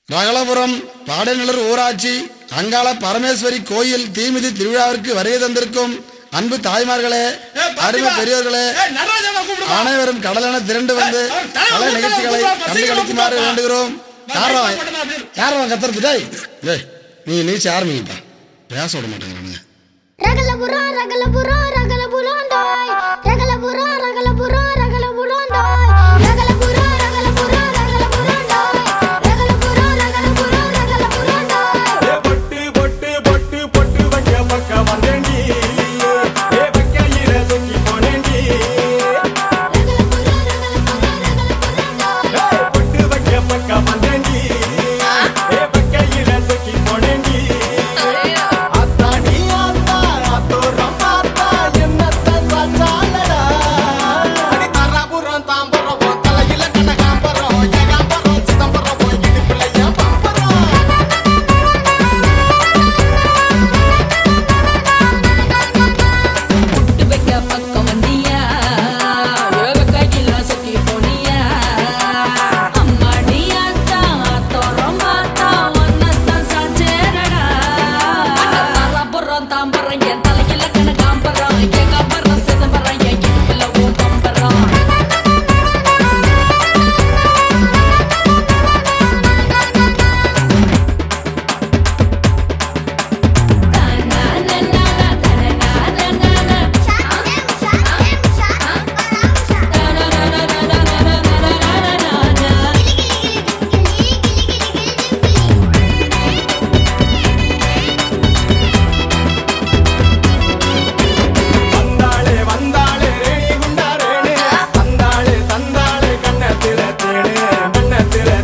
ரகலபுரம் பாடநல்லூர் ஊராட்சி அங்காள பரமேஸ்வரி கோயில் தீமிதி திருவிழாவிற்கு வருகை தந்திருக்கும் அன்பு தாய்மார்களே, அருமை பெரியோர்களே, அனைவரும் கடலென திரண்டு வந்து கலை நிகழ்ச்சிகளை கண்டுகளிக்குமாறு வேண்டுகிறோம். யாரும் கத்துறது நீ நீச்சு ஆரம்பிப்பா, பேச விட மாட்டேங்கிறானுங்க. ரகலபுரம் ரகலபுரம் ரகலபுரம் டாய் ரகலபுரம் ரகலபுரம் ரகலபுரம் டாய் ரகலபுரம் ரகலபுரம் ரகலபுரம் டாய் ரகலபுரம் ரகலபுரம் ரகலபுரம் டாய் பொட்டு பொட்டு பொட்டு பொட்டு வைக்க பக்க வந்தேண்டி ஏ வைக்கையில சுத்தி போனேண்டி பொட்டு வைக்க பக்க வந்தேண்டி ஏ வைக்கையில சுத்தி போனேண்டி கண்ணத்தில